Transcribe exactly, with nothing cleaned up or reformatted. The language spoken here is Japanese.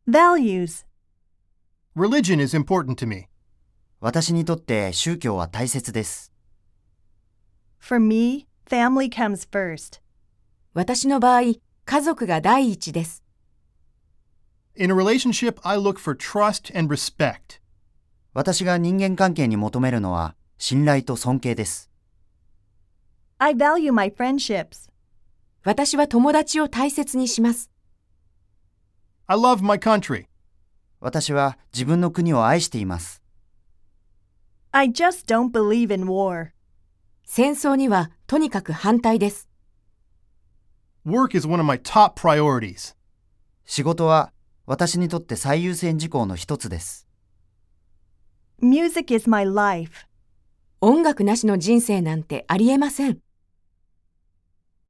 Values. Religion is important to me. 私にとって宗教は大切です。 For me, family comes first. 私の場合、家族が第一です。 In a relationship, I look for trust and respect. 私が人間関係に求めるのは信頼と尊敬です。 I value my friendships. 私は友達を大切にします。 I love my country. 私は自分の国を愛しています。 I just don't believe in war. 戦争にはとにかく反対です。 Work is one of my top priorities. 仕事は私にとって最優先事項の一つです。 Music is my life. 音楽なしの人生なんてありえません。